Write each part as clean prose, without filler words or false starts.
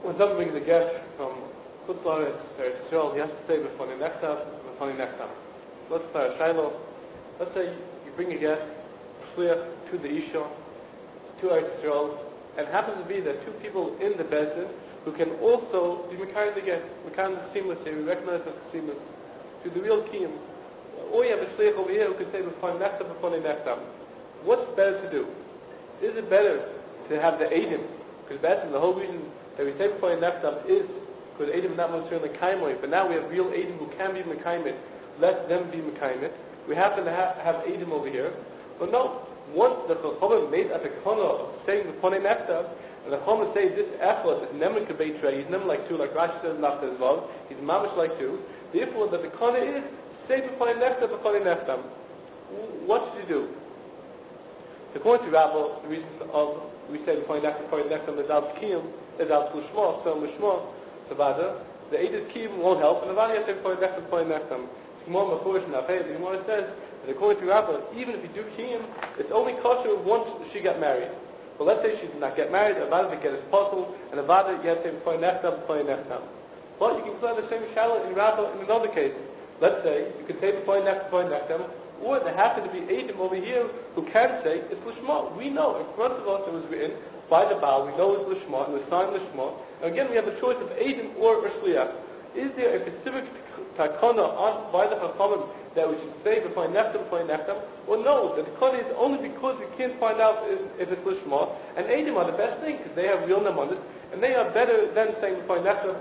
When someone brings a get from Kutlaretz to Israel, he has to say before the nechtam, before the nechtam. Let's start Shiloh. Let's say you bring a get, shliach to the Isha, to Eretz Israel, and happens to be that two people in the Bezdin who can also be Mekayim the get, Mekayim the seamless here, we recognize the seamless, to the real Kiyim. Or you have a shliach over here who can say before the nechtam. What's better to do? Is it better to have the Eidim? Because that's the whole reason that we say before the nechtam is because Eidim not much in the Kaimoy, but now we have real Eidim who can be Mekayim. Let them be Mekayim. We happen to have Eidim over here. But no, once the Chachamim made a tekana of saying before the nechtam, and the Chachamim say this effort, this nemer kebei he's never like two, like Rashi says not as well, he's mamish like two. Therefore, the tekana is say before the nechtam. What should you do? According to Rabbi, the reason of we say before the nechtam is out kiyum, is out l'shma, so l'shma, so vada. The Eidim kiyum won't help, and the vada has to say before the nechtam. The Gemara says that according to Rabbi, even if you do kiyum, it's only kosher once she got married. But let's say she did not get married, a vada to get his puzzle, and a vada you have to say before the nechtam. But you can apply the same shallow in Rabbi in another case. Let's say you could say before the nechtam, or there happen to be Eidim over here who can say it's Lishma. We know in front of us it was written by the Baal, we know it's Lishma, and it's signed Lishma. And again we have a choice of Eidim or Shliach. Is there a specific takana on by the Chachamim that we should say before nechtam, or no, the takana is only because we can't find out if it's Lishma, and Eidim are the best thing because they have real namanis, and they are better than saying before nechtam.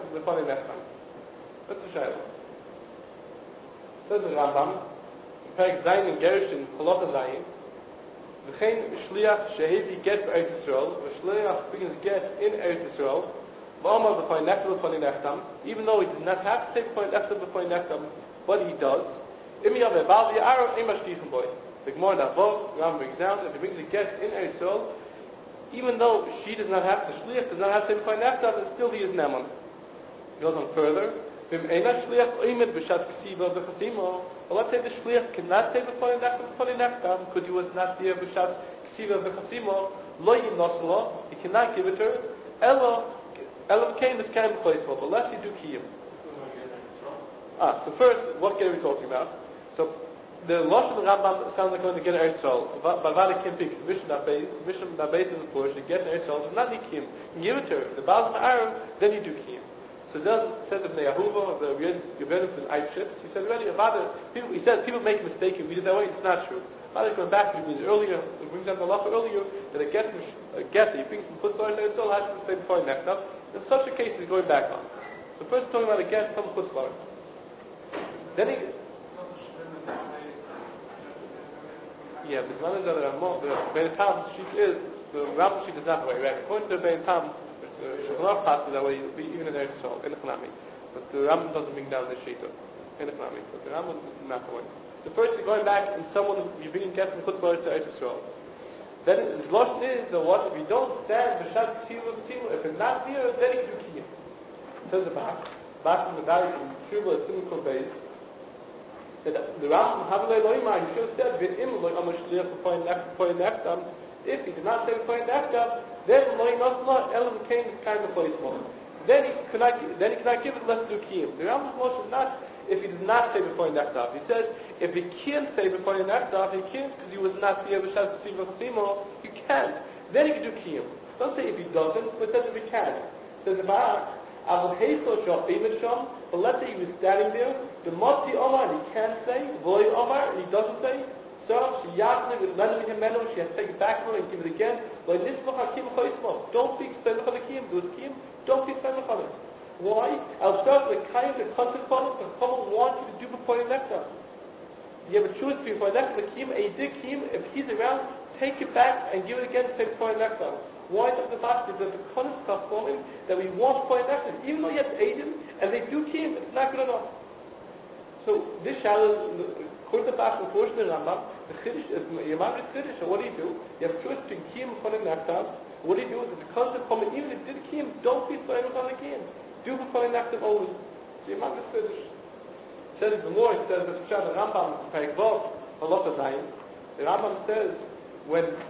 That's the Shayla. Says the Rambam, Perek Zayin in Gerushin, Halacha Zayin, V'chein shliach shehevi get for Eretz Yisrael, v'shliach brings get in Eretz Yisrael, v'omar b'foi nechtam, even though he does not have to say b'foi nechtam, but he does. Im yav e'bal v'ya'ar ema shkichem boy. The Gemara Navov, Ram brings down, if he brings a get in Eretz Yisrael, even though she does not have to shliach, does not have to say b'foi nechtam, still he is neman. He goes on further. Well, let's say the shliach cannot say before nechtam because he was not there b'shat ksiva v'chasimo lo yimnoslo. He cannot give it to her. Elo came this kind of place for, but unless you do kiyum. So first, what get are we talking about? So the lashon Rambam sounds like going to get Eretz Yisrael. Bavada can't pick Mishnah Nabes is of course to get Eretz Yisrael. Does not need kiyum. You give it to her. The Baal Ma'arav, then you do kiyum. So it says of Neyahuva, of the Yevenim from Eichshit, he said already, he says people make mistakes and read it that way, it's not true. Father going back to me earlier, we bring down the law earlier, that a get that you bring from Chutzlar, it still has to say before nechtam. In such a case, he's going back on. So first talking about a get from Chutzlar. Then he... Yeah, because one is that the Bein Tam sheet is, the Rambam sheet is not the way, right? According to the Bein Tam, Shulchan Aruch that way, you'll be even in Eretz Yisrael, in Echnami. But the Rambam doesn't bring down the Shita, in Echnami. But the Rambam is not the way. The first is going back and someone, you're bringing get from Chutz to Eretz Yisrael. Then the Lashon is that what, if you don't stand B'Shat Ksiva, if it's not there, then you do Kiyum. Says the Bach from the Dari from Shuvah, Simukul Beis, that the Rambam, Havlei Loimar, he should have said, V'im Loi Amar Shliach B'Foy Nechtam, if he did not say B'Foy Nechtam, then Loi Nosla, Elam came this kind of place more. Then he cannot give it less to Kiyum. The Rambam's Lashon is not if he does not say before Nechtav. He says, if he can't say before Nechtav, he can't because he was not the B'Shat Ksiva Chasimo, you can't. Then he can do Kiyum. Don't say if he doesn't, but says if he can. Says the Barak, but let's say he was standing there, the Motzi Omar, and he can't say, Voy Omar, and he doesn't say, so she yachne with Lenin Himeno, she has to take it back from her and give it again. Don't be explained on the Kiyum, do his Kiyum, don't be explained on it. Why? I'll start with the kind of concept of the Chachamim wants you to do before your Nechtav. You have a choice between before Nechtav and Kiyum, and you did Kiyum, if he's around, take it back and give it again, say before your Nechtav. Why does the fact is that the concept of Chachamim that we want before your Nechtav, even though you have Eidim, and they do Kiyum, it's not good enough. So this shallow, according to the Bach, unfortunately, Rambam, the Chiddush is Yamam is Chiddush. So what do? You have a choice between Kiyum and before your Nechtav. What do? Is the concept of Chachamim, even if you did Kiyum, don't be so on the Kiyum. Do before an active only. So you might be finished. It says the more, it says that the Rambam, Perek Vov, Halacha Zayin, the Rambam says, when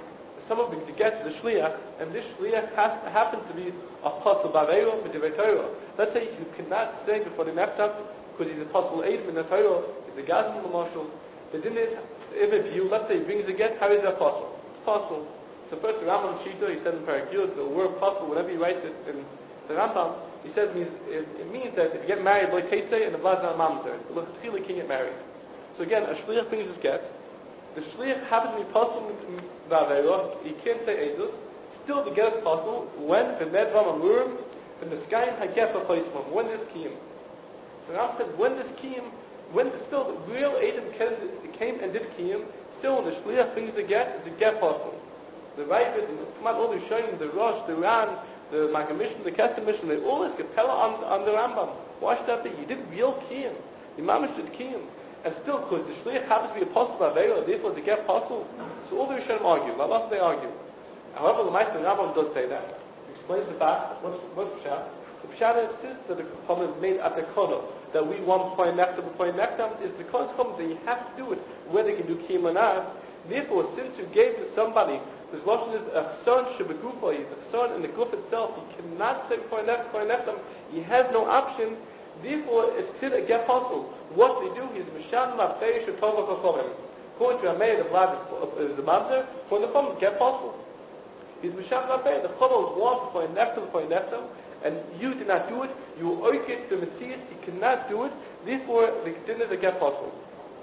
someone brings a get to the shliach, and this shliach happens to be a apostle b'aveiro b'divrei Torah. Let's say you cannot say before the neftam because he's a apostle eidim in the Torah, he's a gazim l'mashal. The din is, if a view, let's say he brings a get, how is the apostle? It's apostle. So first the Rambam Shita, he said in Parak Yud, the word apostle, whenever he writes it in the Rambam, he says it means that if you get married like Ketzeh and the blood's not mamzer, the L'chatchila can get married. So again, a shliach brings his get. The shliach happens to be apostle b'aveiro, he can't say edus. Still the get is possible when the medram amurim, when the sky haget b'choismam, when this came. So Rambam said when this came, when still the real edim came and did came, still when the shliach brings the get, it's a get possible. The Ravid, all the Shoyim, the Rosh, the Ran, the Magamishn, the Kesem Mission, they all is Capella on the Rambam. Why should that be? You did real Kiyam. The Mamish did Kiyam. And still, because the Shliach happens to be apostle by Veira, therefore to get apostle. So all the Rishonim argue. Love they argue. However, the Meister Rambam does say that. He explains the back. What's Pshat? The Pshat insists that the problem is made at the Kodah, that we want before Nektam is because that you have to do it, whether you can do Kiyam or not. Therefore, since you gave to somebody whose Lashon is a son shebegufa, he's a son in the guf itself, he cannot say before Nektam, he has no option. Therefore, it's still a get possible. What they do is Misham Mafei Shetova Chachamim. According to Amei, the blood is the mamzer, for the Chum, get possible. He's Misham Mafei, the Chum wants before Nektam, and you did not do it, you oik it to Metzias, you cannot do it, therefore, the din is a get possible.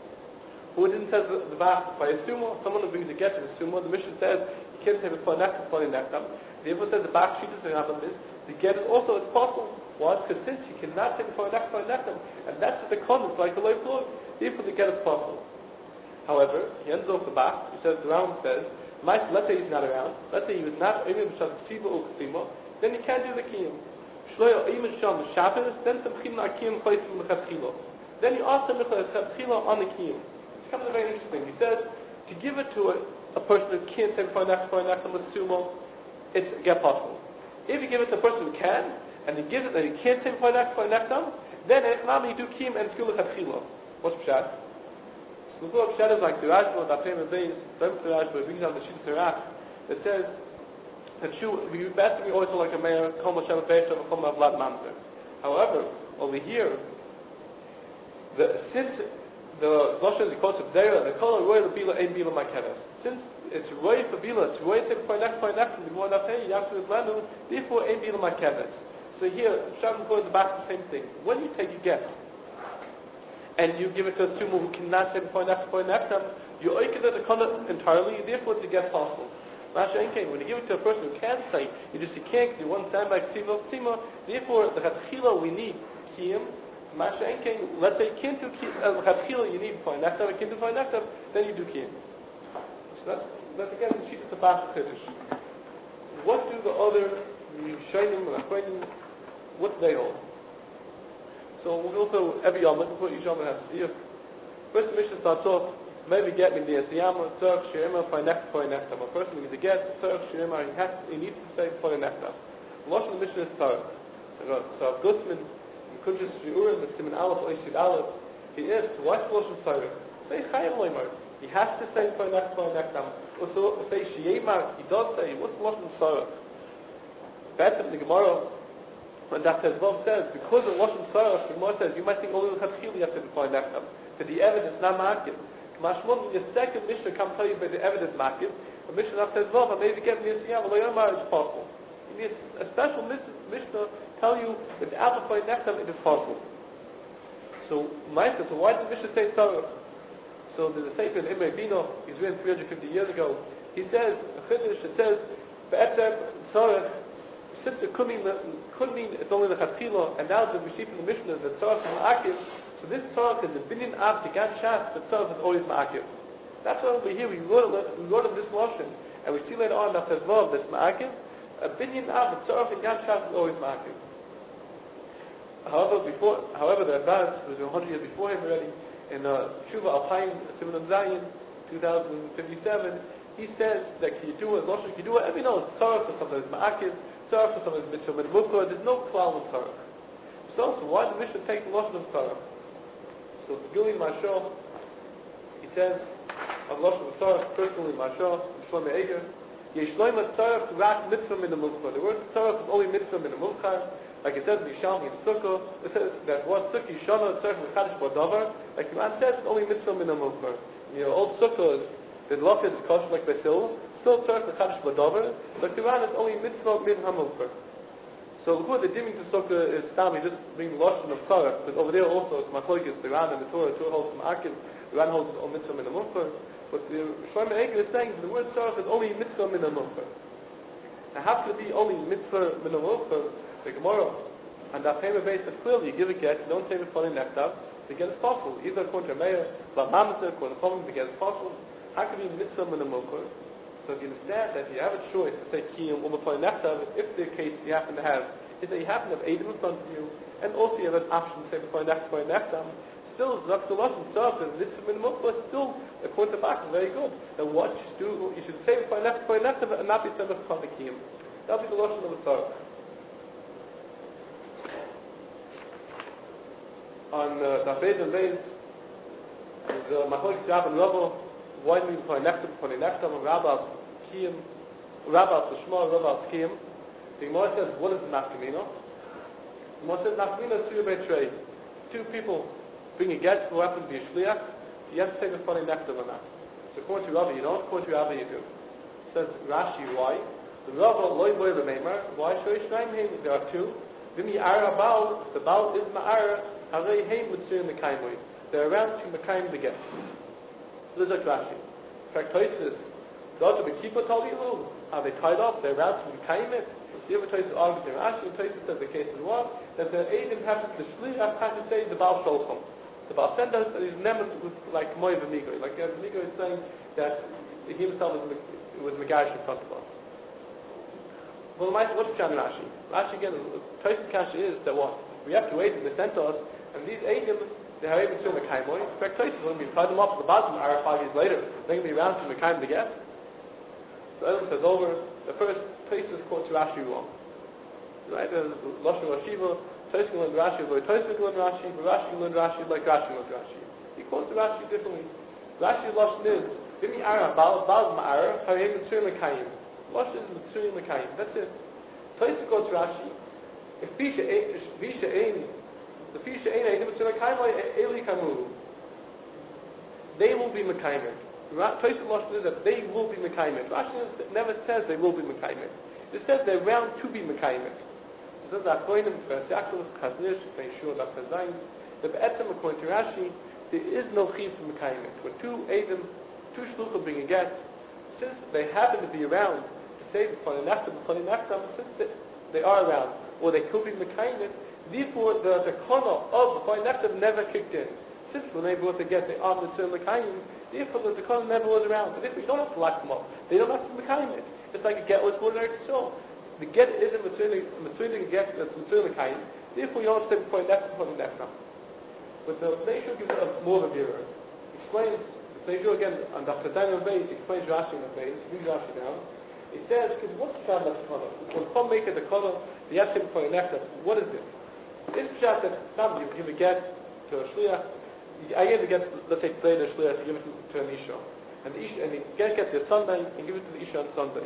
Who didn't say the Bach by a sumo, someone who brings a get to the sumo, the mission says, you can't say before Nektam. Therefore says the Bach Shittas and Rambam is, the get is also it's possible. Why? Because since you cannot say before Nektam, and that's what the con is like a low floor, therefore the get is possible. However, he ends off the Bach, he says, the Rambam says, let's say he's not around, let's say he was not Omer B'Shas Ksiva or Ksima, then he can't do the Kiyam. Shloyo Omer Sham Shabbos, then Samchim Na'Kiyam Chaysim L'Chatchila. Then you ask him L'Chatchila on the Kiyam. It becomes very interesting. He says, to give it to a person who can't say before Nektam with sumo, it's get possible. If you give it to a person who can, and he gives it and he can't say before Nektam, then you do Kiyam and Skul L'Chatchila. What's Pshat? So the Pshat is like the Rashba, the Afem Abayis, the Rashba, brings down the Shittas Harach, that says that we basically always like a mayor, Kol Moshe Beishav, Kol Mavlad Mamzer. However, over here, since the Lashon is called to Zera, the Kol Roy L'Bila Ein Bila Makeves. Since it's Roy for Bila, it's Roy to point next, the more Nafei, you have to Islanu, therefore Ein Bila Makeves. So here, Shabbat goes back to the same thing. When you take a get, and you give it to a sumo who cannot say point next, you oiken the Kona entirely, therefore it's a get possible. When you give it to a person who can't say, you can't, you want to stand by Ksima, therefore the Chatchila we need Kiyam. Let's say you can't do Chatchila, you need point Nektam, you can't do point Nektam, then you do Kiyam. So that's again the sheet of the Bach Kiddush. What do the other Shainim and Achronim, what do they hold? So we'll go through every Yom, before each Yom has to do. First the mission starts off, maybe get me the Siyama, Tzarech, Shirema, Nektam. A person needs to get, Tzarech, Shirema, he needs to say Nektam. The Lashon of the mission is Tzarech. So Gusman, Kunjus Shiurim, the Siman Aleph, Oishid Aleph, he asks, what's the Lashon Tzarech? Say Chayim Loimar. He has to say Nektam. Also, say Shiyemar, he does say, what's the Lashon Tzarech? Better in the Gemara, when Daf Tezvav says, because of Lashon Tzarech, the Gemara says, you might think only the Chatchil you have to define Nektam. But the evidence not market. Mashmon, the second Mishnah come tell you by the evidence market. The Mishnah says, well, but maybe get me a siyam, it's possible. You need a special Mishnah tell you that the apple point Nektam, it is possible. So why did the Mishnah say Tzarech? So there's a Sefer in Imrei Bino, he's written 350 years ago. He says, it says, Be'etzem Tzarech, since it could mean it's only the Chatchila, and now that we see from the Mishnah that Tzarech is Ma'akiv, so this Tzarech is the binyan av to gan shas, the Tzarech is always Ma'akiv. That's why over here we wrote in this Lashon, and we see later on that there's more of this Ma'akiv, a binyan av, the Tzarech in gan shas is always Ma'akiv. However, the Advance was 100 years before him already, in Shuva Alpine, Siman Zayin, 2057, he says that Kiyadua, Lashon Kiyadua, every knows Tzarech for something is Ma'akiv, Tzarech for something is Mitzvah Menmukah, there's no klal in Tzarech. So why did the Mishnah take the Lashon of Tzarech? So Gili Mashal, he says, on Lashon of Tzarech, personally Mashal, Shlomo Eger, Yeshloim Tzarech Rak Mitzvah Min HaMuvchar. The word Tzarech is only Mitzvah Min HaMuvchar. Like it says in Yishalmi in Sukkah, it says that one Sukkah Yishana Tzarech Mechadish Badavar. Like the man says, it's only Mitzvah Min HaMuvchar. Old Sukkah, the Lachid is kosher like Basil, still Tzarech Mechadish Badavar. But the man is only Mitzvah Min HaMuvchar. So the dimming to Sukkah is Stami, just being Lashon of Tzarech, but over there also it's Machlokes, the Ran and the Torah holds from Akiv, the Ran holds on Mitzvah Min HaMuvchar. But the Shlomo Eiger is saying the word Tzarech is only Mitzvah Min HaMuvchar. Now how could it be only Mitzvah Min HaMuvchar? The Gemara, and that payment base is clearly, you give a get, you don't take it funny nektav, the get is possible. Either according to Meir, Mamamasa, according to Chomim, the get is possible. How could it be Mitzvah Min HaMuvchar? So if you understand that you have a choice to say Kiyum or Funny nektav, if the case you happen to have is that you happen to have Eidim in front of you, and also you have an option to say Funny nektav, still, Zaksalat and Tzarech, the Mitzvah Min HaMuvchar, still, according to Bach, very good. And what you should do, you should say Funny nektav and not be sent upon the Kiyum. That will be the Lashon of the Tzarech. On Dafed and Beis, the Machlokes Rav and Rava, why do we Funny nektav, and Rabbas Kiyum, Rabbas Shema, Rabbas Kiyum. The Gemara says, what is the Nafkamina? The Gemara says, Nafkamina is two betray. Two people bring a get who happen to be a shliach, you have to take a funny nektav on that. So according to Rabbi, you don't, according to Rabbi, you do. Says Rashi, why? The Rabbi, loy boy remember, why shoyish naim him? There are two. Vimi ara baal, the baal is ma'ara, harei heim mitzvah mekayimoi. They're around to mekayim the get. So this is like Rashi. In fact, Tosis, God to be keeper talilu, are they tied up? They're around to mekayim it. The other Tosis argues in Rashi, and Tosis says the case is what? That the Eidim has to, the shliach has to say the baal sholchom. The Baal sent us, and he's never like Moy V'Migo. Like V'Migo is saying that he himself was Megash in front of us. Well, what's Pshat Rashi? Rashi again, Tosis Kasha is that what? We have to wait and they sent us, and these Eidim, they are able to Mekayim Moy. In fact, Tosis, when we tie them up to the bottom, 5 years later, they're going to be around to Mekayim to get. So Adam says over, the first Tosis quotes Rashi wrong. Right? Lashon Rashiva, Tosis can learn Rashi, but Tosis can learn Rashi, but Rashi can learn Rashi like Rashi learned Rashi. He quotes Rashi differently. Rashi's Lashon is, Vimi Ara, Baal Ma'ara, Harei Mitzvah Mekayim. Lashon is Mitzvah Mekayim. That's it. Tosis quotes Rashi, if Fisha Ein, the Fisha Ein, Mitzvah Mekayim, Eli Kamu. They will be Mekayim. Tosis Lashon is that they will be Mekayim. Rashi never says they will be Mekayim. It says they're round to be Mekayim. It says that according to Yaakov, Chaznish, Feishur, Lachazayin, the Be'etzem, according to Rashi, there is no chiv for Mekayim. When two Eidim, two Shluchim bring a get, since they happen to be around to say the Funny nektav, since they are around, or they could be Mekayim, therefore the kono of the Funny nektav never kicked in. Since when they brought the get, they are Mitzvah Mekayim, therefore the kono never was around. And if we don't have to lock them up, they don't have to Mekayim it. It's like a get was born in Eretz Yisrael. The get isn't between the get that's between the kain. Therefore, you don't say Funny nektav. But the Neishu gives more of a mirror. Explains the Neishu again on Dr. Daniel Bay. Explains Rashi in the Bay. Read Rashi down. He says, because what's the pshat of the color? When some make it the color, you have to say Funny nektav. What is it? It's pshat that some you give a get to a shliach. I gave a get, let's say today the shliach, you give it to an isha. And the get gets you Sunday and give it to the isha on Sunday.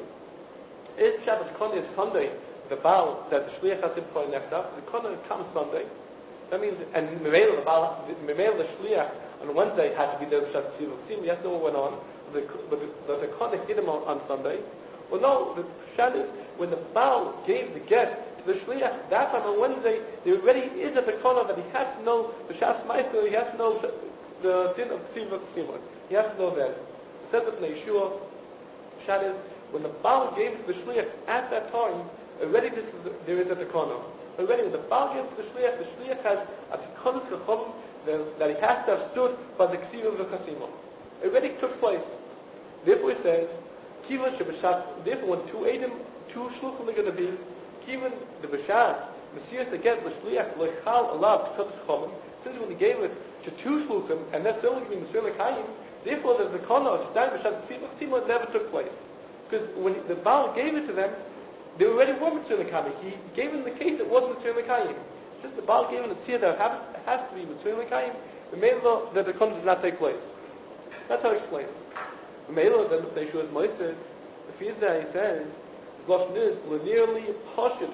It's pshat that the kohen is Sunday. The Baal that the shliach has in Funny nektav. The kohen comes Sunday. That means, and Memel the shliach on Wednesday had to be there to Shat Tzivah. Yes, no one went on. But the kohen hit him on Sunday. Well, no, the pshat is when the Baal gave the get to the shliach, that time on Wednesday, there already is at the kohen that he has to know the Shas Meister, he has to know the din of Tzivah. He has to know that. It says that in Yeshua, pshat is when the Baal gave it to the shliach at that time, already there is at the kohen. Already, when the Baal gives to the shliach has a tikonos kachom that he has to have stood by the ksiv of the chasima. It already took place. Therefore, it says, Kivan shebashas. Therefore, when two shluchim are going to be, Kivan the bashas, Messias to get the shliach lechal alav tikonos kachom. Since when he gave it to two shluchim, and that's only going to be Messiah, therefore, the kono to stand bashas ksiv never took place. Because when the Baal gave it to them, they already were Mitzvah Mekayim. He gave them the case it was Mitzvah Mekayim. Since the Baal gave them the tzir that has to be Mitzvah Mekayim, the Meilah that the Kohen does not take place. That's how he explains. The Meilah that the Yeshua is Moised, If he's there, he says, the Lashon is, linearly, Pashut,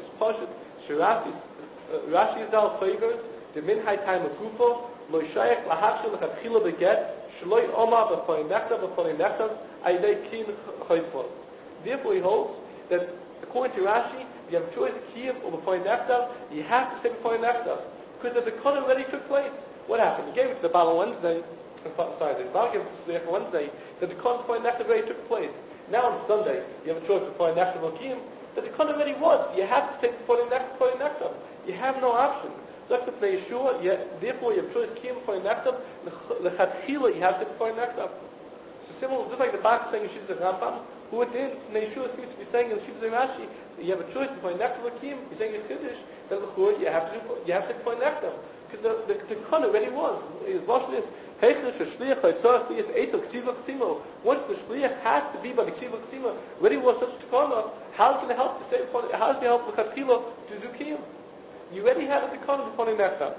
Rashi is al favor, the minhai time of Gufa, lo shayach lahakshel lechatchila beget, shloi oma b'choi nechtav, aydei kin choismol. Therefore he holds that, according to Rashi, you have a choice of kiyum or b'choi nechtav, you have to say b'choi nechtav. Because the Kohen already took place. What happened? He gave it to the Baal on Wednesday, the Baal gave it to the on Wednesday, that the Kohen b'choi nechtav already took place. Now on Sunday, you have a choice b'choi nechtav or kiyum, that the Kohen already was. You have to take b'choi nechtav. You have no option. So that's the Yeshua. Therefore, you have choice kiyum b'choi nechtav. Lechatchila, you have to b'choi nechtav. So similar, just like the Bach saying Yeshua Rambam, who at the end, Yeshua seems to be saying in Yeshua Rashi, you have a choice b'choi nechtav or kiyum. He's saying in Chiddush that you have to b'choi nechtav. Because the Kohen already was. His Lashon is once the shliach has to be by the ksiva ksima, already was such a takana, how can it help to say? How does it help the katchila to do kiyum? You already have a takana upon nechta.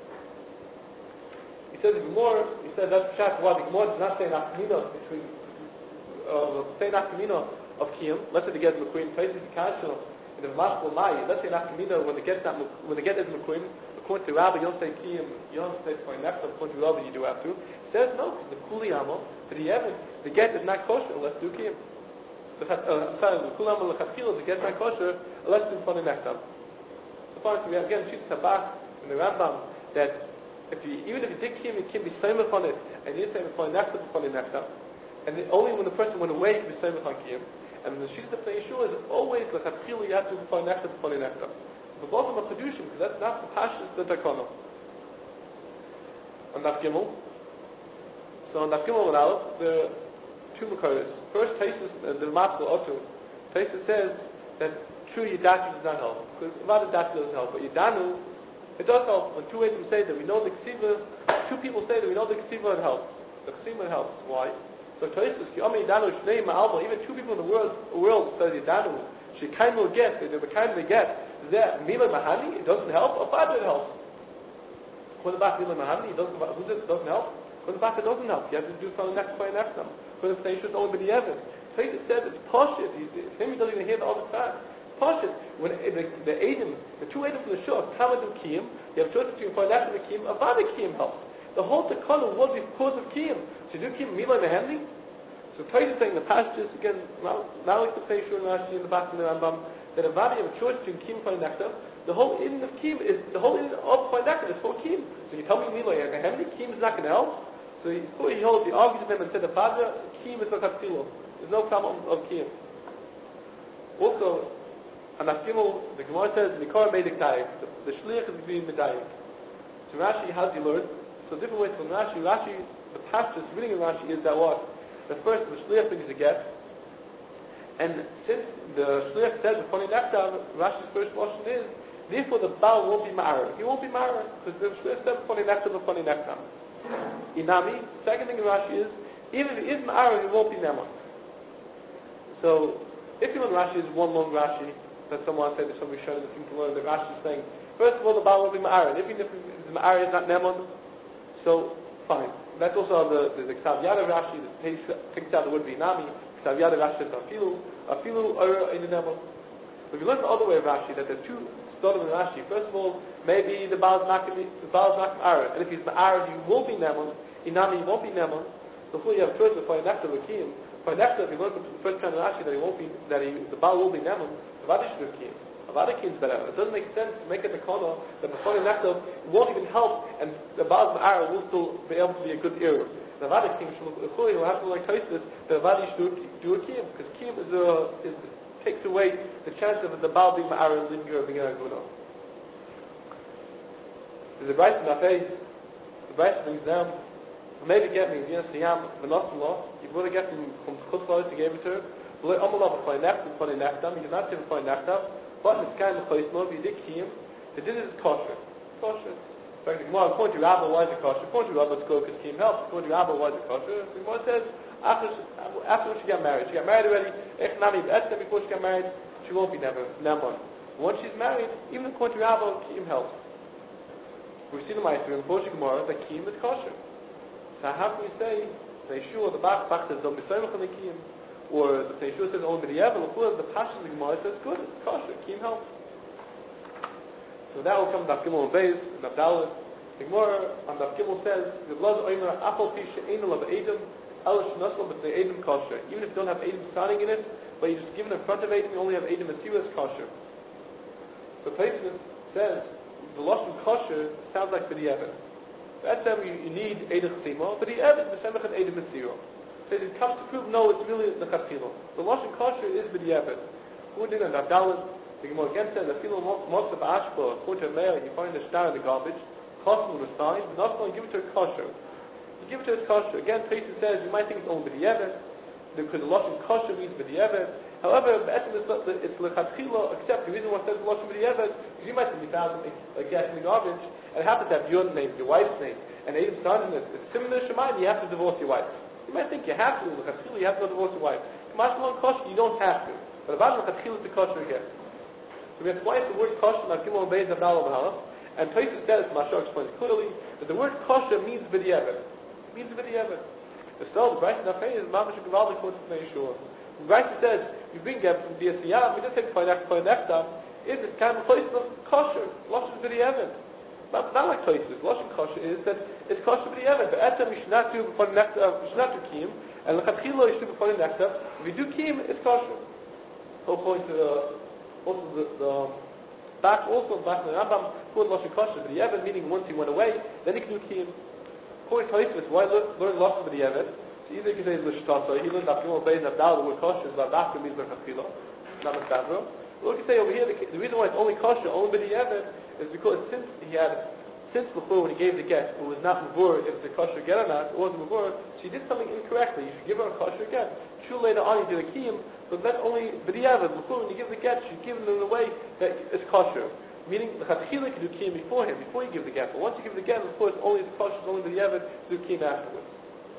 He says more. He says that's pshat. Why the Gemara does not say nafkamina between say nafkamina of kiyum. Let's say the get mekuin places the kashel in the maskul mai. Let's say nafkamina when the get is mekuin. According to Rabbi, you don't say kiyum, you don't say for nefta. According to Rabbi, you do have to. He says no, the kuli amo, for the Evan, the get is not kosher. Let's do kiyum. The kuli amo lechatchila, the get is not kosher. Let's do for nefta. The point we have again Shittas Habach in the Rambam that even if you did kiyum, you can be samech on it, and you didn't say for nefta, and only when the person went away, you can be samech on kiyum. And the Shittas of Yeshua is always lechatchila, you have to do for nefta. But both of them are Kedushim, because that's not the Pashas, the Takana. On Daf Gimel. So on Daf Gimel and Aleph, there are two Makaras. First, Taisus, the Maskal Otu. Taisus says that true Yidati does not help. Because Vada Dati doesn't help. But Yidanu, it does help. When two ways say that we know the Ksiva, two people say that we know the Ksiva, it helps. The Ksiva helps. Why? So Taisus, Ki Yidanu, Shnei Ma'alba, even two people in the world say Yidanu, she kind of get, they were kind of get. That Mila Mahani, it doesn't help, or Fadra it helps. When the Bach Mila Mahani, it doesn't help. When the Bach it doesn't help. You have to do it from the next by next time. When the Nation only be the Evan. Taisus says it's Pashit. Him he doesn't even hear it all the time. Pashit. When the Adam, the two Adam from the Shul, Tamad and Kiyim, you have a choice between Poinach and Kiyim, Avada Kiyim helps. The whole Takana will be because of Kiyim. So you do Kiyim Mila Mahani? So Taisus saying the passages again, now like the Taisus and Rashi in the Bach and the Rambam, that a body of a choice between Kiyum and Nechtav, the whole in of Kiyum is, the whole in of Nechtav is for Kiyum. So you tell me Mila, Kiyum is not going to help. So he holds, he argues with him and said the father, Kiyum is not Katzilo. There's no problem of Kiyum. Also, on Afgimel, the Gemara says, Mikor Medik Daik, the Shliach is being Medayik. So Rashi, how's he learned? So different ways from Rashi, the pastor's reading of Rashi is that what? The first, the Shliach brings a get, and since the Shliach says the Poni Nechtav, Rashi's first motion is, therefore the Baal won't be Ma'arad. He won't be Ma'arad, because the Shliach says Poni Nechtav. Inami, second thing in Rashi is, even if he is Ma'arad, he won't be Neman. So, if you learn Rashi is one long Rashi, that someone said that somebody showed him seem to learn, the Rashi is saying, first of all, the Baal won't be Ma'arad. Even if his Ma'arad is not Neman, so, fine. That's also the Ksav Yada Rashi that takes out the word Inami. Ksav Yada Rashi says, Afilu in the Neman. But if you learn the other way of Rashi, that there are two stories in Rashi. First of all, maybe the Baal is not Ma'arad. And if he's Ma'arad, you will be Neman. Inami, you won't be Neman. So before you have choice before Nechtav or Kiyim. For Nechtav, if you learn the first kind of Rashi that he won't be, the Baal will be Neman, Avada should have Kiyim. Avada Kiyim is better. It doesn't make sense to make it the corner that before Nechtav won't even help, and the Baal's Ma'arad will still be able to be a good era. The Avada Kiyim will have to like Tosfos, the Avada should do a Kiyim, because Kiyim takes away the chance of the Baal being Ma'arad and leaving her being a Guna. There's a Bryce in Afei, the Bryce brings down, maybe get me, Siyam, V'nosla, you want to get from Chutzlah to give it to her, but Amallah b'choi nechtam, you cannot say b'choi nechtam, but in this kind of Choismov, you did Kiyim, the din is kosher. Kosher. In fact, the Gemara, according to Rabbah, why is it kosher? According to Rabbah, it's good because Kiyim helps. According to Rabbah, why is it kosher? The Gemara says, after she got married. She got married already, before she got married, she won't be Neman. Once she's married, even according to Rabbah, Kiyim helps. We've seen the Ma'aser in Boshi Gemara that Kiyim is kosher. So how can we say, the Yeshua, the Bach says, don't be Soymach on the Kiyim. or the Pnei says only b'diavad, the Pashas of the Gemara says good, it's kosher, Kiyum helps. So that will come Daf Gimel and Beis, Daf Dalet. The Gemara on Daf Gimel says, the blood oimer apol pi she'einu la b'edim, el shenaslo b'tnei edim kosher. Even if you don't have edim standing in it, but you just give it in front of edim, you only have edim asiva, it's kosher. The Pesach says, the lashon kosher sounds like b'diavad. That's how you need edim chesima, but b'diavad is semach and edim asira. So it comes to prove, no, it's really the chatchila. The lashon kosher is b'diavad. Who did on Daf Dalet? The Gemara again says, "If you most of ashba, according to Meir, you find the star in the garbage, kosher with a sign, but not going to give it to a kosher. You give it to a kosher. Again, Pesach says you might think it's only b'diavad, because the lashon kosher means b'diavad. However, it's lechatchila, except the reason why it says the lashon b'diavad, because you might think you found a get in the garbage, and it happens to have your name, your wife's name, and Adam's son in it. It's similar to Shemai, you have to divorce your wife. You might think you have to, lechatchila, you have to divorce your wife. Mashma kosher, you don't have to. But about lechatchila, it's a kosher again. So we have twice the word kosher, Daf Gimel and Beis, Daf Dalet B'Halach, and Tosfos says, Mashar explains clearly, that the word kosher means b'diavad. Means b'diavad. If so, the Brayta Daf Hey is mamash gevaldik according to Pnei Yeshua. The Brayta says, you bring get from Bia Siyam, we just take Poinechtam, is this kind of place of kosher, lashon b'diavad. Not like Tosfos. Lashon kosher is that it's kosher b'diavad. But etam you should not do Poinechtam, you should not do kiyum, and l'chatchila you should do Poinechtam. If you do kiyum, it's kosher. Whole point to also the back in the Rambam, called Lashon Kosher, but the Yevet, meaning once he went away, then he can do Kiyum. According to Tosfos, why learn Lashon for the Yevet? So either you can say it's L'Shtasa, he learned Daf Gimel Beis Daf Dalet, the word Kosher is L'Adachim means L'Chachila, not L'Stavro. Or you can say over here, the reason why it's only Kosher, only by the Yevet, is because since before when he gave the get, it was not Mavur, if it's a Kosher get or not, it wasn't Mavur, she did something incorrectly, you should give her a Kosher get. True, later on he did a Kiyum, but that's only b'diavad. Before, when you give the get, you give it in a way that it's kosher. Meaning, the chatchila can do kiyum before you give the get. But once you give the get, of course, it's kosher, it's only b'diavad to do kiyum afterwards.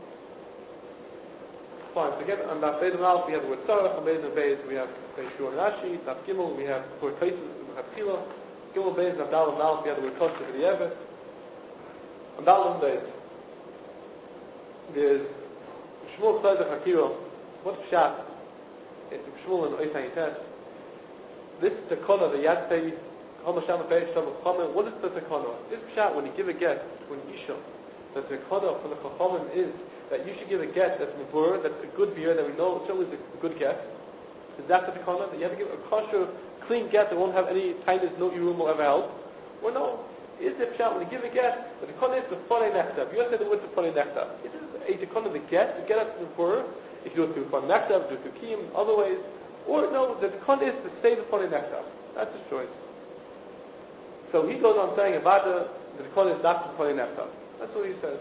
Fine. So again, on Daf Beis and Aleph, we have the word tzarach. On Beis and Beis, we have Shur and Rashi. Daf Gimel, we have for Tosfos the chatchila. Gimel Beis, Daf Dalet and Aleph, we have the word kosher b'diavad. On Dalet and Beis, there's Shmuel Tzadok Hakira. What's pshat? It's Shmuel and Oisai Yites. This takana, the Yatzei, Chama Shama Peish Shama Chama, what is the takana? This pshat, when you give a get to an Isha, the takana for the Chachamim is that you should give a get that's mavur, that's a good beer, that we know certainly is a good get. Is that the takana? That you have to give a kosher, clean get that won't have any tightness, no irum will ever help? Or no? Is the pshat, when you give a get, the takana is the B'fanei Nechtav. You say the word B'fanei Nechtav. Is it a takana the get that's mavur? You can do it through B'fanei Nechtav, do it through Kiyum, other ways. Or no, the takana is to say the B'fanei Nechtav. That's his choice. So he goes on saying, Avada, the takana is not the B'fanei Nechtav. That's what he says.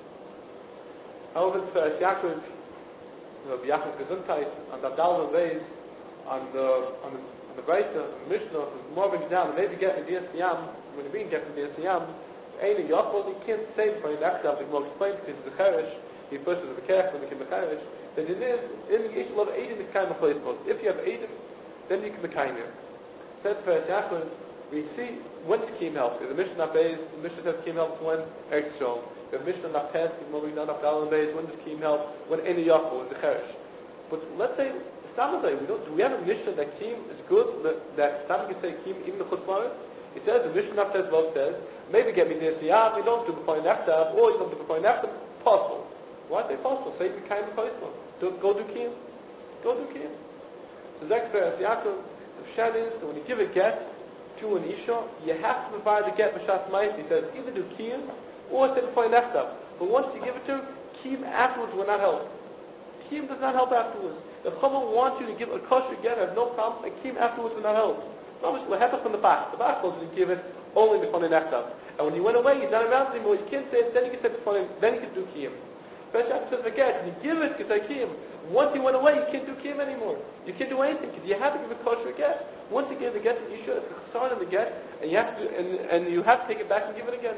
However, for Yaakov, Yaakov Gesundheit, on the Dalet Beis, on the Brayta, the Mishnah, the Gemara brings down, maybe get in the Siyam, when you bring get in the Siyam, Ein Yochel, you can't say the B'fanei Nechtav. The Gemara explains because it's a Cheresh. He first was a Bekech, then became a Cheresh. That it is in the issue of Eidim, it's kind of a place book. If you have Eidim, then you can be kind here. Says for Yaakov, we see when's Kiyum help. The Mishnah Beis, the Mishnah says Kiyum helps when Eretz Yisrael. The Mishnah Nachtes, the Gemara brings down Daf Dalet Beis, when does Kiyum help? When Ein Yochel is the Cheresh. But let's say, do we have a Mishnah that Kiyum is good, that Stam can say Kiyum even the Chutz La'aretz? He says, the Mishnah Nachtes both says, maybe get me near Siyam, you don't do B'fanei Nechtav, or you don't do B'fanei Nechtav, possible. Why say possible? Say be kind of possible. Go do Kiyum. Go do Kiyum. So Zekfer Yaakov, the Pshat is that when you give a get to an Isha, you have to provide the get B'Shas Ma'is. He says either do Kiyum or say B'fanei Nechtav. But once you give it to her, Kiyum afterwards will not help. Kiyum does not help afterwards. If Chama wants you to give a kosher get, has no problem, and Kiyum afterwards will not help. Lahepach from the back. The back goes to give it only B'fanei Nechtav. And when he went away, he's not around anymore. You can't say it. Then you can say B'fanei. Then you can do Kiyum. Pesach says again, you give it because I Kiyum. Once he went away, you can't do Kiyum anymore. You can't do anything because you have to give a kosher get. Once you give the get to Isha, it's a sign of the get, and you have to and you have to take it back and give it again.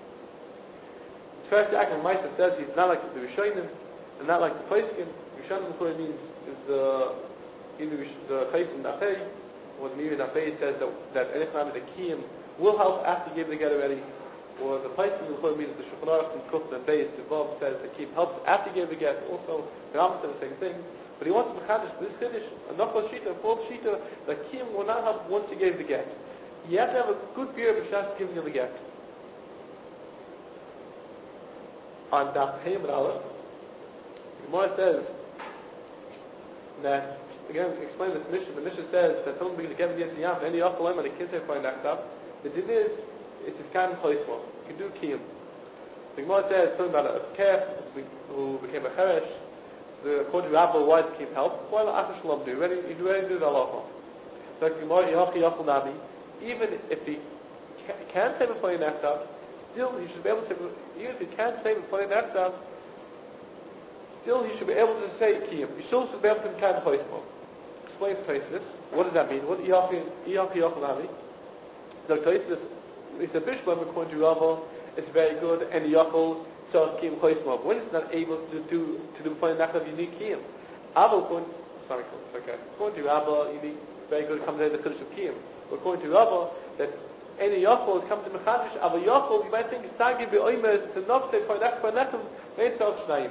First Yaakov Meister says he's not like the Rishonim and not like the Pesachim. Rishonim before it means is either the Pesachim Napei or the Miri Napei says that anytime the Kiyum will help after you give the get already. or the place in the Chol means the Shulchan Aruch and Kufn and Beis, the Bob says the Kiyum helps after you give the get. Also, the Rambam says the same thing. But he wants to mechadish this Chiddush, a Nafal Shita, a fourth Shita, that Kiyum will not help once you gave the get. You have to have a good beer b'shas giving you the get. On Daf Pei Amud Aleph, the Gemara says that, again, explain this Mishnah. The Mishnah says that someone brings a get against the Yam, any Yachal and a kid say for a Nachtav. The din is, it's a kind of choismo. You can do Kiyum. The Gemara says, talking about a calf who became a Cheresh, according to Rabbi, why does Kiyum help? Why not Acha Shalom do? You ready to do the halacha. So the Gemara, Yachi Yachal Nabi, even if he can't say before you Nachtav, still he should be able to say, even if he can't say before you Nachtav, still he should be able to say Kiyum. He still should be able to be kind of choismo. Explains Tosfos. What does that mean? What Yachi Yachal Nabi? The Tosfos, it's a Bishlam according to Rava, it's very good, and Yachal sells Kiyum Choismo. When it's not able to do before Nachtav, you need Kiyum. According to Rava, you need very good comes out of the Chiddush of Kiyum. According to Rava, that any Yachal is coming to Mechadish, Ava Yachal, you might think it's Tagi Be'oimer, it's enough to say for Nachtav, it's all Shnayim.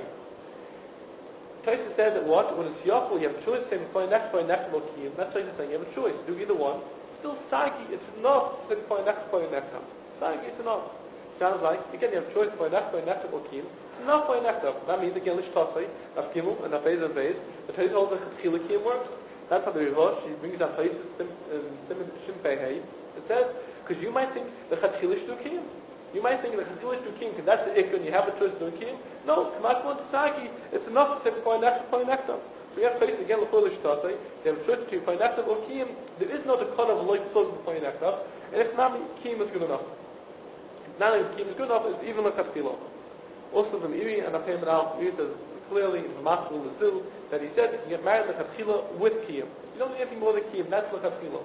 Tosfos says that what? When it's Yachal, you have a choice to say before Nachtav or Kiyum. That's Tosfos saying you have a choice. Do either one. Still Sagi, it's enough to say before Nachtav. Sagi, it's enough. Sounds like, again, you have a choice for Nachtav or Kiyum. It's enough for Nachtav. That means, again, Lish Tasei, Af Gimel, and Af Beis and Beis. The Tosfos holds that Chila Kiyum works. That's how the Rivosh, he brings down Tosfos Shim Pei Hey. It says, because you might think the Chila should do Kiyum. You might think the Chila should do Kiyum, because that's the Ikr, and you have a choice to do Kiyum. No, Kamash Mon Sagi, it's enough to say before Nachtav. So we have Tosfos again, L'chol Lish Tasei. They have a choice between before Nachtav or Kiyum. There is no Tekon of Loy Tzog before Nachtav. And if not, Kiyum is good enough. Not only Kiyum is good enough, it's even like Chila. Also from Iri and Apem and Al, Iri says clearly in Masl Lazul that he said you get married like Chila with Kiyum. You don't need anything more than Kiyum, that's like Chila.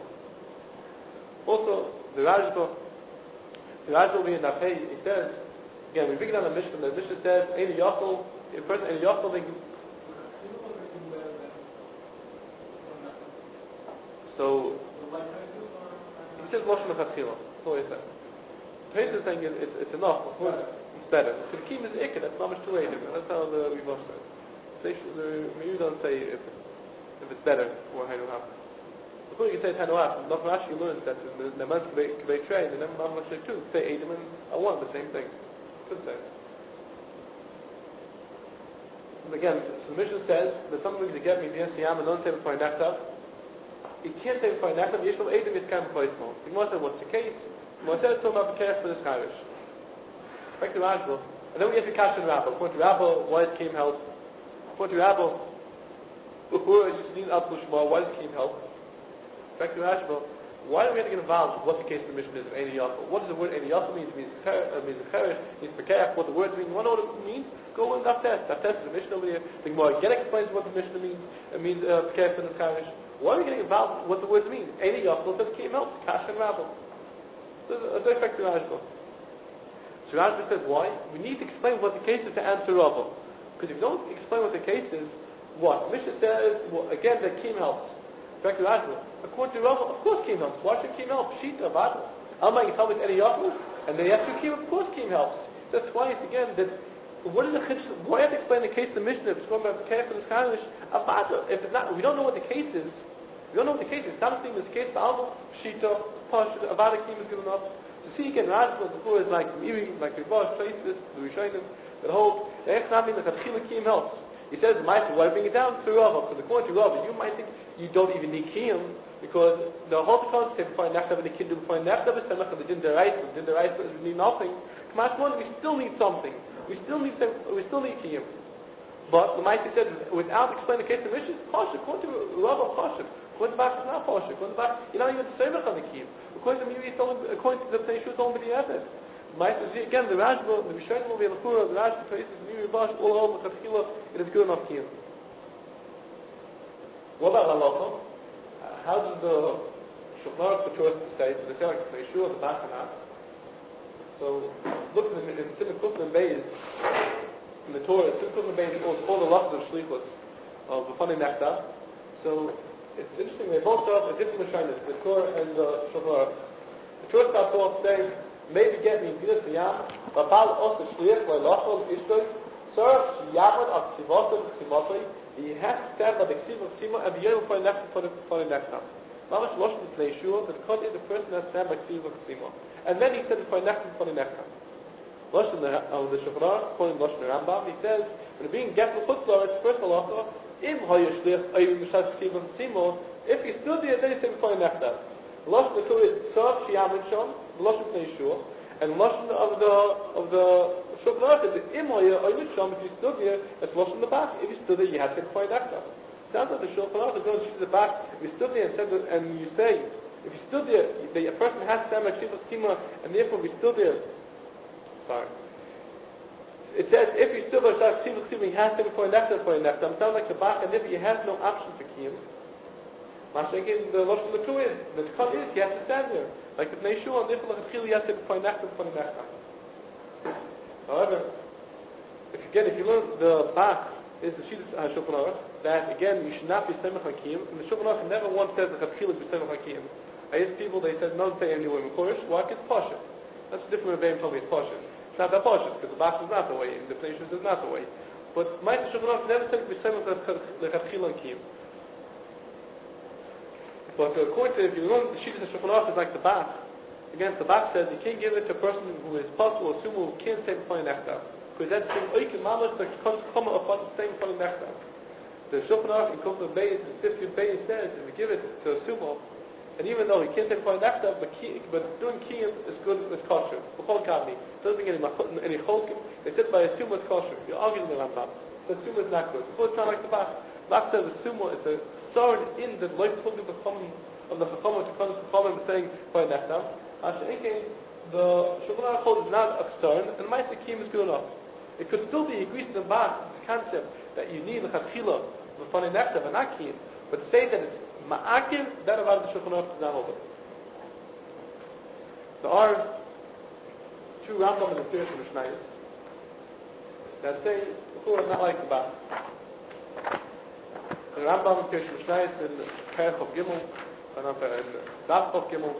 Also, the Rajba over in Apem, he says, again, we bring it down the Mishnah, the Mishnah says, Ein Yachol, a person, Ein Yachol, they so, he says Moshe Mechatchila. That's what he says. Tosfos is saying it's enough, of course, it's better. Because the Kiyum is Ikr, that's not much to wait. That's how the Rivosh says. The Meir don't say if it's better or how to happen. Before you say Tanuach, Dr. Rashi learns that the Mans K'vei Trey, and the Mans K'vei too, say Edom and Awan, the same thing. Could say. And again, so the Mishnah says that some things that get me the Siyam and don't say before Nachtav. You can't say before Nachtav, Yeshua Edom is kind of quite small. The Gemara says, what's the case? The Gemara says, talking about the care for this Kairish. Back to Rajba. And then we get to Kashan Rabba. According to Rabba, why does Kiyum help? According to Rabba, before you need Al Shema, why does Kiyum help? Back to Rajba, why do we have to get involved with what the case of the mission is of Ein Yachal? What does the word Ein Yachal mean? It means Cheresh, it means Pekach, what the words mean. You want to know what it means? Go and Daf Tes. Daf Tes is the mission over here. The Gemara again explains what the mission means. It means Pekach and Cheresh. Why are we getting involved with what the words mean? Ein Yachal says Kiyum helps. Kashan Rabba. So a back to Rajba. So Rajba says why? We need to explain what the case is to answer Rabba. Because if you don't explain what the case is, what? Mishnah says, well, again, that Kiyum helps. Back to Rajba. According to Rabba, of course Kiyum helps. Why should Kiyum help? Shita, Vada. Alma, you tell me it's any Yachal, and then you have to Kiyum, of course Kiyum helps. That's twice again that, what is the Chiddush? Why have to explain the case of the Mishnah? If it's going about the case of the Skalish, Avada. If it's not, we don't know what the case is. We don't know what the case is. Something is the case for Alma, Shita, Pash, Avada Kiyum is good enough. To see again, Rajba, the Torah is like Iri, like Rivosh, Tosfos, the Rishonim, that hold, the Echnami, the Chachila Kiyum helps. He says, Ma'aseh, why bring it down to Rava? Because according to Rava, you might think you don't even need Kiyum, because the whole concept before Nachtav and the Kiyum before Nachtav is Samach, the Din Deraisa, we need nothing. Come on, we still need something. We still need Kiyum. But the Ma'aseh said, without explaining the case of the mission, Pasha, according to Rava, Pasha. According to Bach, it's not Pasha. According to Bach, you're not even Samach on the Kiyum. According to the Pnei Shut, only the Ephet. Ma'aseh, again, the Rajba, the Rishonim will be the Chura, the Rajba, the Miri Bash, all the Chachila, it is good enough Kiyum. What about halacha? How does the Shulchan Aruch choice to say? Do they say like the Yeshua, the Bachanat? So look in Simon Kufn and Beis in the Torah. Simon Kufn and Beis calls all the lachas of shlichus of B'fanei Nachtav. So it's interesting. They both start at different Mishnayos, the Torah and the Shulchan Aruch. The Torah starts off saying maybe get me good for yam, but bal also shliach by lachol ishtoy, sir, yamad of ksivotim ksivotoy, he has to stand by the ksiv of ksima and be able for the next time. Mamash losh to play sure that the person has to stand by ksiv of ksima. And then he said for the next time. Losh in the Shulchan Aruch, according to Losh in the Rambam, he says, when being get the chutzlaretz, first halacha, im hoyer shliach ayim mishas ksiv of ksima, if he stood there, then he said for the next time. Losh in the Torah is tzarach shiyamin shom, Losh in the Yeshua, and Losh of the Shulchan Aruch is im hoyer ayim shom, if you stood there, it's Losh in the back. If you stood there, you had to say for the next time. Sounds like the Shulchan Aruch is going to shoot the back. If you stood there and said, and you say, if you stood there, a person has to stand by ksiv of ksima, and therefore we stood there. Sorry. It says if you still he has to be for a nefta. Sound like the back, and if he has no option for kiyum, Mashiach the Rosh L'Kuin, the cut is he has to stand there. Like the Pnei Shul, and if he has to be for a nefta. However, if you learn the back is the Shulchan Aruch, that again you should not be semach hakiyum, and the Shulchan Aruch never once says that Chatchila be semach hakiyum. I asked people, they said no, say anyway in Koresh, why it's Pasha. That's different than told me it's Pasha. It's not that Pasha, because the Bach is not the way, and the Pnei Shul is not the way. But my Shulchan Aruch never said we semach Chatchila and kiyum. But according to, if you learn the Shulchan Aruch is like the Bach, again the Bach says you can't give it to a person who is possible or sumo who can't say the point nechta. Because that's an oikim mamash that comes upon the same point nechta. The Shulchan Aruch in Kufla Beis, the Sifkei Beis says if you give it to a sumo, and even though he can't take point nechta, but doing kiyum is good with kosher. B'chol kavni doesn't bring any cholkim. They said by a sumo it's kosher. You argue with the Rambam. The sumo is not good. Before it's not like the Bach. Bach says the sumo is a sword in the life of the chachamim to come to chachamim saying point nechta. The Shulchan Aruch holds is not a concern, and the Ma'aseh Kiyum is good enough. It could still be agreed to the Bach, this concept that you need l'chatchila b'fanei nechta and not kiyum, but to say that it's ma'akiv, that about the Shulchan Aruch does not hold it. There are two Rambam and the Pirush Mishnayos that say who are not like the Bach. The Rambam and Pirush Mishnayos in Perach of Gimel, in Daf of Gimel,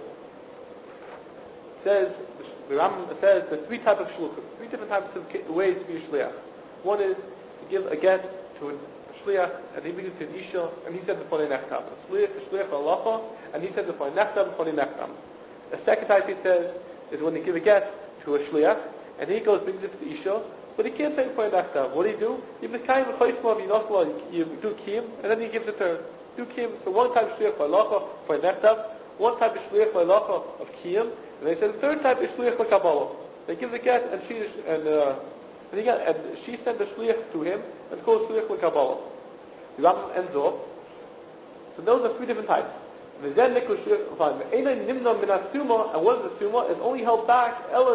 the Rambam says there's three types of shluchim, three different types of ways to be a shliach. One is to give a get to a shliach, and he brings it to an isha, and he said the b'fonei nechtam. A shliach halacha, and he said the b'fonei nechtam. The second type he says is when they give a get to a shliach, and he goes brings it to the isha, but he can't say the b'fonei nechtam. What do? He kind of you do kiyum, and then he gives it to her. Do kiyum. So one type of shliach halacha b'fonei nechtam, one type of shliach halacha of kiyum. And they said the third type is shliach l'kabbalah. They give the get, and she sent the shliach to him, and it's called shliach l'kabbalah. The Rambam ends off. So those are three different types. And what is the summa? Is only held back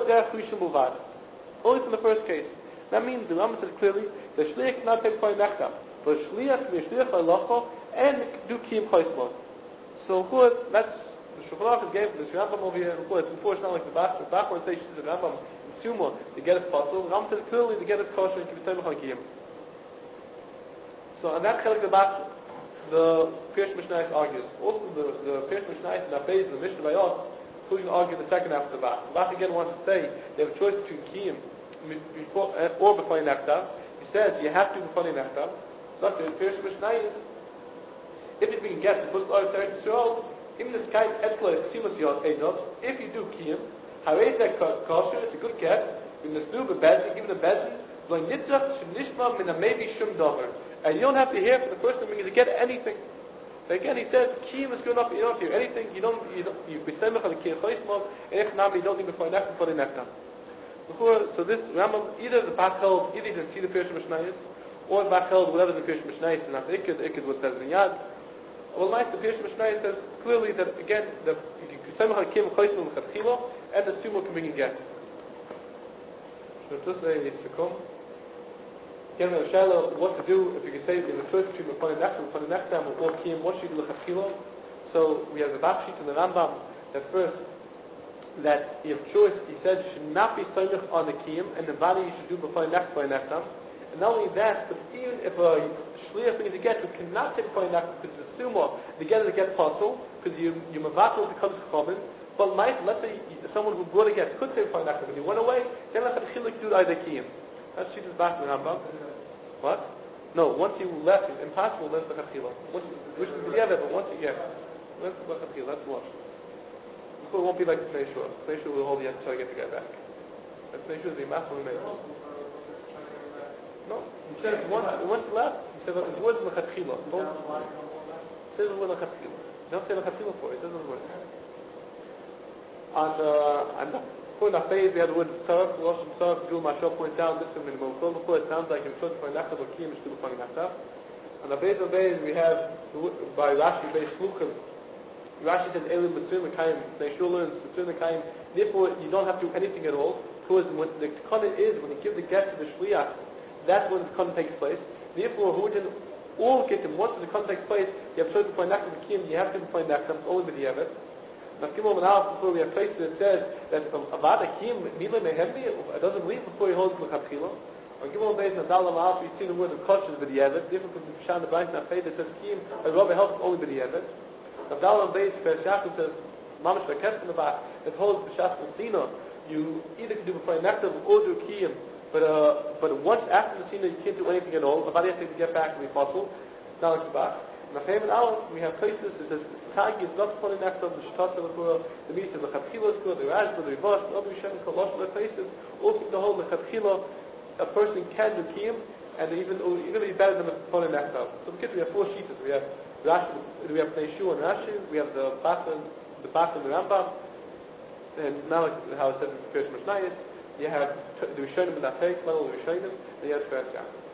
only from the first case. That means the Rambam says clearly the shliach cannot take point nechtam, but shliach halacha and do kiyum chaisma. So that's the Shulchan Aruch is gave this Rambam over here. Before it's not like the Bach. The Bach would say she's the Rambam in Sumo to get his puzzle. The Rambam says clearly to get his kosher and to be semach hakiyim. So on that chelik the Bach, the Pirush Mishnayos argues. Also the Pirush Mishnayos and Abayz, the Mishnah Bayot, including argue the second half of the Bach. The Bach again wants to say they have a choice between kiyim or b'fonei nechtam. He says you have to do b'fonei nechtam. So the Pirush Mishnayos, if you can get the first order of Eretz Yisrael, even this kind if you do kiyum, harei that kosher, it's a good get. In the stu bebezin, even the bezin, lo nitzach shenishma min hamevi shum davar, and you don't have to hear from the person to get anything. But again, he says kiyum is good enough. You don't hear anything. You be semach on the kiyum chaysmov, and if not, you don't need to find nechtam for the nechtam. So this Rambam, either the Bach held, either he didn't see the Pirush Mishnayos, or the Bach held whatever the Pirush Mishnayos is not ikid what says in Yad. Well, nice, the Pirush Mishnayos says clearly that again, the semach hakiyum chaysmov l'chatchila, and the sumo can bring get. So just a sekum. Again, the Shaila, what to do if you can say in the first between b'fonei nechtam or kiyum, what should you do l'chatchila? So we have the Bach sheet and the Rambam that first that you have choice. He said you should not be soymich on the kiyum, and the body you should do b'fonei nechtam. And not only that, but even if a shliach brings a get who cannot take b'fonei nechtam because it's a sumo, the get is a get possible because you mavatal becomes chachamim. But Lamaisa, let's say someone who brought a get could say before Nachta, but he went away, then let the Chilik do either Kiyim. That's Jesus back in the Rambam. What? No, once you left, it's impossible to let the Chachila. Which is the other, but once you get, let the Chachila, that's what. So it won't be like the Pnei Shua. Pnei Shua will hold you until you get the guy back. The Pnei Shua is the Imachal Meiz. No, he says once he left, he said the words L'Chatchila. He says the word L'Chatchila. Don't say L'Chatchila for it, he says the word. On the point of phase, we had the word Tzarek, Rosh and Tzarek, Jul Mashal points out, this is in the Mokol before, it sounds like in Shot for Nachtav or Kiyim, Shtul for Nachtav. On the base of days, we have, by Rashi, base Shluchim, Rashi says, Elim B'tzun L'Kayim, Pnei Shua learns B'tzun L'Kayim, therefore you don't have to do anything at all, because when the Kohen is, when you give the get to the Shliach, that's when the Kohen takes place. Therefore, who didn't all get him, once the Kohen takes place, you have Shot for Nachtav or Kiyim, you have to find Nachtav, only with the Yevet. Now, Kimon and before we have places that says that Avada Kim Mila Mehembi doesn't leave before he holds the L'Chatchila. Or Kimon Beis and Dalam Alf, you see the word of Kosher with the Yevet, different from the Pshan the Bryce and that says Kim, and Rabbi helps only with the Yevet. Now, Dalam Beis, Shachar says, Mamash Vakest in the back, that holds the Shas and Sina, you either can do before Nachtav or do Kiyim, but once after the Sina, you can't do anything at all. Avada has to get back and be possible. Not like the back. In the famous Aleph, we have places, it says, Tagi is not upon the Nachtav, the Shtasa L'Kura, the Misa, the Chatchila L'Kura, the Rajba, the Rivash, the Obi Shem, Kolosh, the places, all seem to hold the Chatchila, a person can do Kiyim, and even be better than upon the Nachtav. So because we have four sheets, we have Rashi, we have Pnei Shua and Rashi, we have the Bata and the Rambam, and now how it says in the first Mishnayos, you have the Rishonim and the Afek, level of the Rishonim, and you have the First Yachid.